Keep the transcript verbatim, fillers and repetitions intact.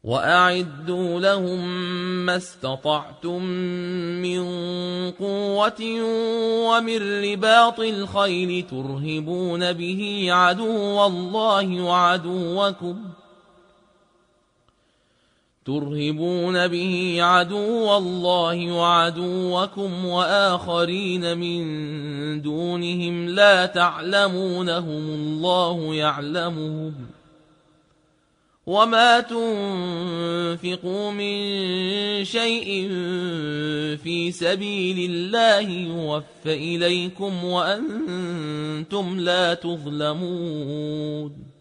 وأعدوا لهم ما استطعتم من قوة ومن رباط الخيل ترهبون به عدو الله وعدوكم ترهبون به عدو الله وعدوكم وآخرين من دونهم لا تعلمونهم الله يعلمهم وما تنفقوا من شيء في سبيل الله يوفى إليكم وأنتم لا تظلمون